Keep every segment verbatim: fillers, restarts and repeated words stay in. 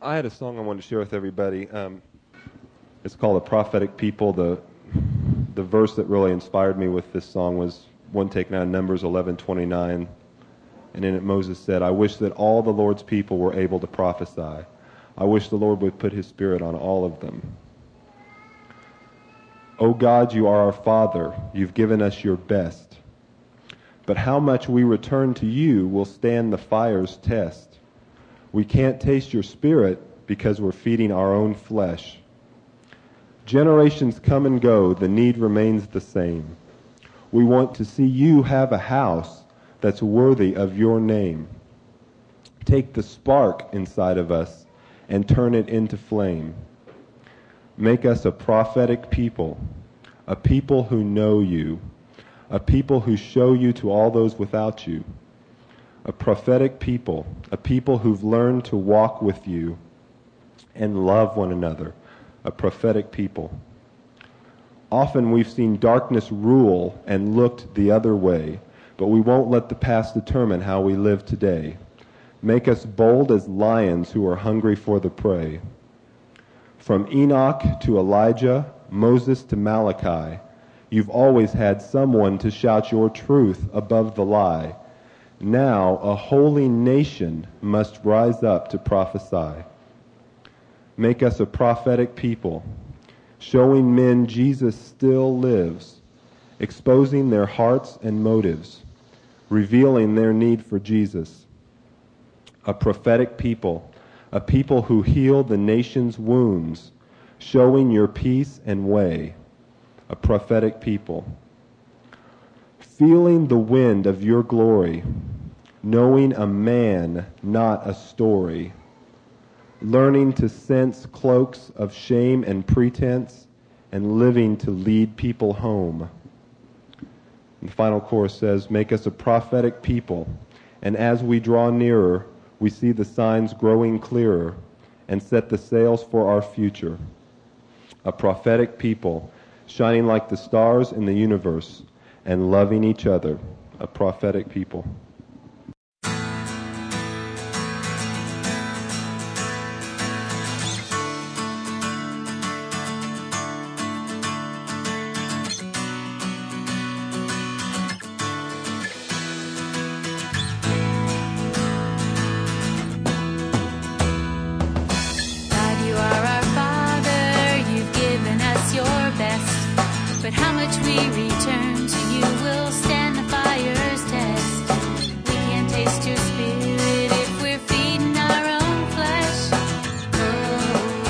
I had a song I wanted to share with everybody. Um, it's called "A Prophetic People." The the verse that really inspired me with this song was one taken out of Numbers eleven twenty-nine, and in it Moses said, "I wish that all the Lord's people were able to prophesy. I wish the Lord would put His Spirit on all of them." O God, you are our Father. You've given us your best. But how much we return to you will stand the fire's test. We can't taste your Spirit because we're feeding our own flesh. Generations come and go, the need remains the same. We want to see you have a house that's worthy of your name. Take the spark inside of us and turn it into flame. Make us a prophetic people, a people who know you, a people who show you to all those without you, a prophetic people, a people who've learned to walk with you and love one another, a prophetic people. Often we've seen darkness rule and looked the other way, but we won't let the past determine how we live today. Make us bold as lions who are hungry for the prey. From Enoch to Elijah, Moses to Malachi, you've always had someone to shout your truth above the lie. Now a holy nation must rise up to prophesy. Make us a prophetic people, showing men Jesus still lives, exposing their hearts and motives, revealing their need for Jesus. A prophetic people, a people who heal the nation's wounds, showing your peace and way, a prophetic people. Feeling the wind of your glory, knowing a man, not a story, learning to sense cloaks of shame and pretense, and living to lead people home. And the final chorus says, make us a prophetic people, and as we draw nearer, we see the signs growing clearer and set the sails for our future. A prophetic people, shining like the stars in the universe and loving each other. A prophetic people. But how much we return to you will stand the fire's test. We can't taste your spirit if we're feeding our own flesh. Oh,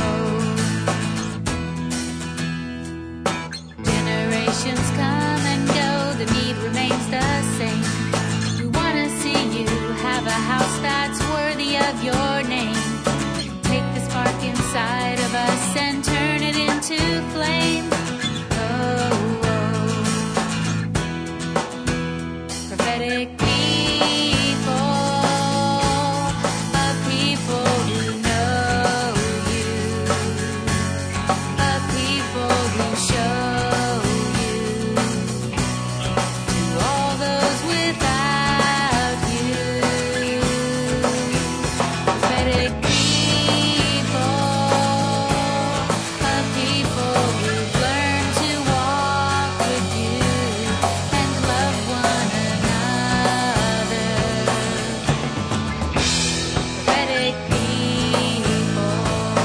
oh. Generations come and go, the need remains the same. We want to see you have a house that's worthy of your name. Take the spark inside of us and turn it into flame. Prophetic people, a people who know you, a people who show you to all those without you. Prophetic people, a people who've learned to walk with you and love one another. Prophetic people.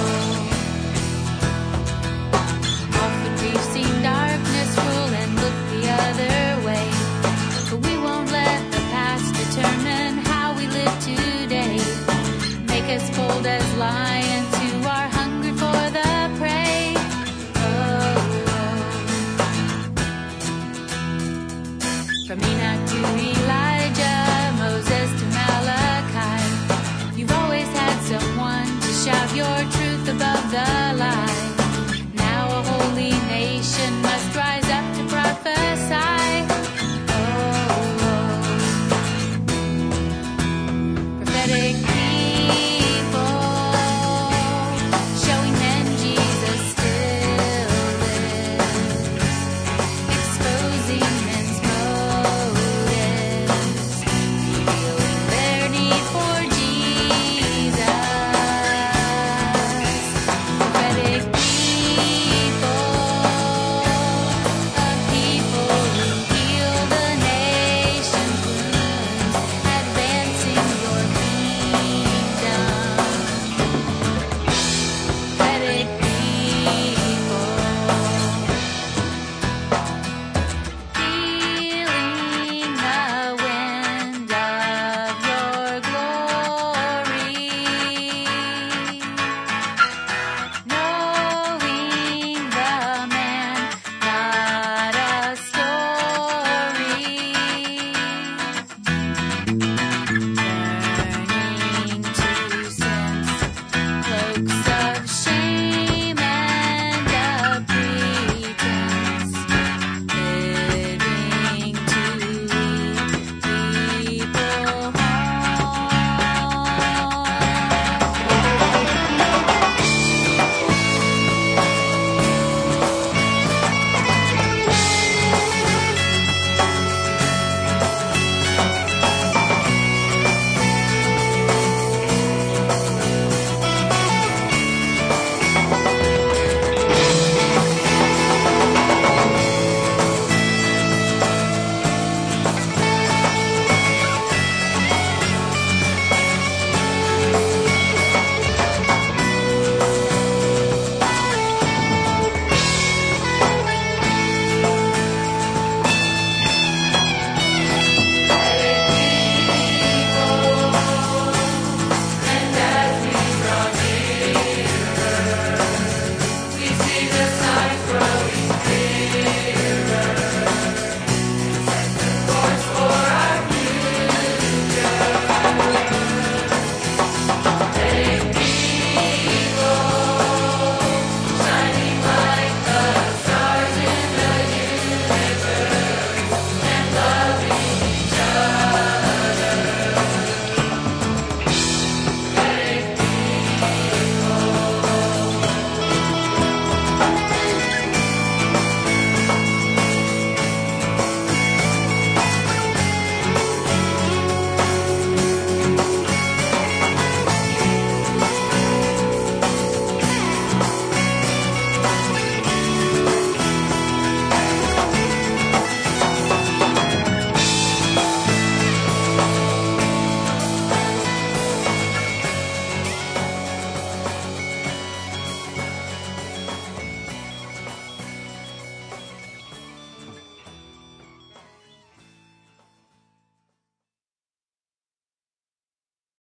Often we've seen darkness rule and look the other way, but we won't let the past determine how we live today. Make us bold as lions who are hungry for the prey. Oh, oh. From Enoch to Elijah, Moses to Malachi, you've always had someone to shout your truth above the